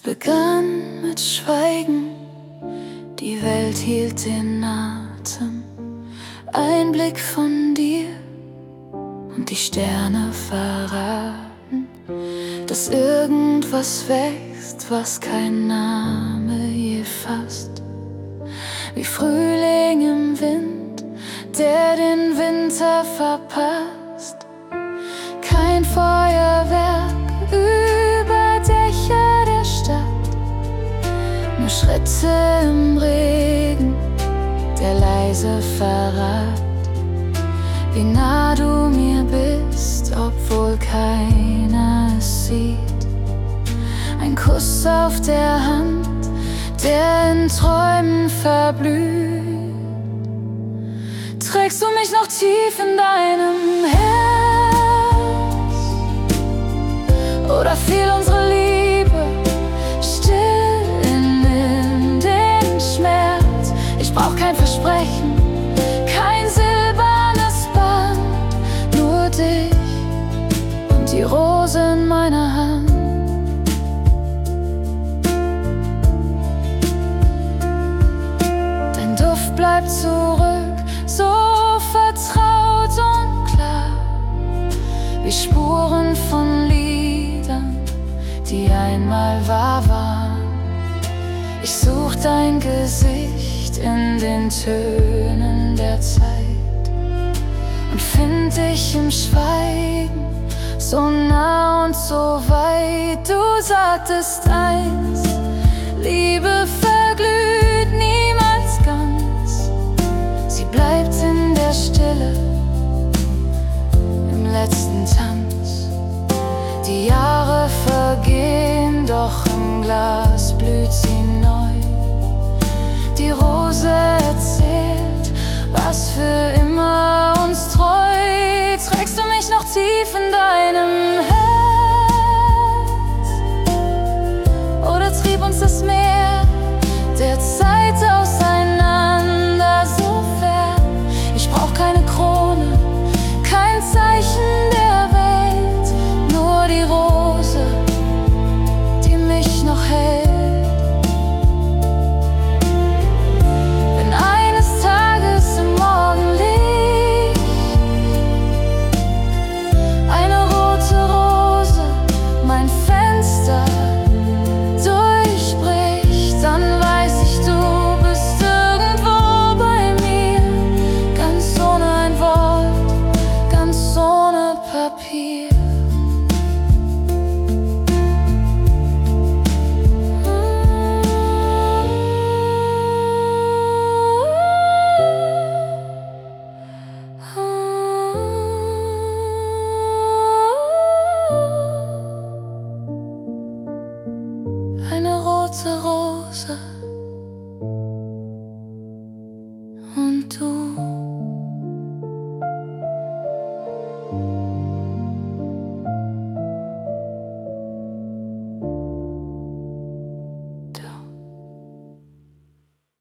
begann mit Schweigen, die Welt hielt den Atem. Ein Blick von dir und die Sterne verraten, dass irgendwas wächst, was kein Name je fasst. Wie Frühling im Wind, der den Winter verpasst. Kein Feuerwerk über Dächer der Stadt, nur Schritte im Regen, der leise verrat, wie nah du mir bist, obwohl keiner es sieht. Ein Kuss auf der Hand, der in Träumen verblüht. Trägst du mich noch tief in deinem Herz? Oder fiel unsere Liebe still in den Schmerz? Ich brauch kein Versprechen, kein silbernes Band, nur dich und die Rose in meiner Hand. Dein Duft bleibt zurück, so vertraut und klar, wie Spuren von Liedern, die einmal wahr waren. Ich such dein Gesicht in den Tönen der Zeit und find dich im Schweigen, so nah und so weit. Du sagtest eins: Liebe verglüht niemals ganz, sie bleibt in der Stille, im letzten Tanz. Die Jahre vergehen, doch im Glas blüht sie neu. Die Rose erzählt, was für immer uns treu. Trägst du mich noch tief in deinem Herz? Oder trieb uns das Meer der Zeit auseinander so fern? Ich brauch keine Krone, kein Zeichen der Welt, nur die Rose, die mich noch hält. Wenn eines Tages im Morgenlicht eine rote Rose mein Fenster durchbricht, dann weiß ich, du bist irgendwo bei mir, ganz ohne ein Wort, ganz ohne Papier. Eine rote Rose.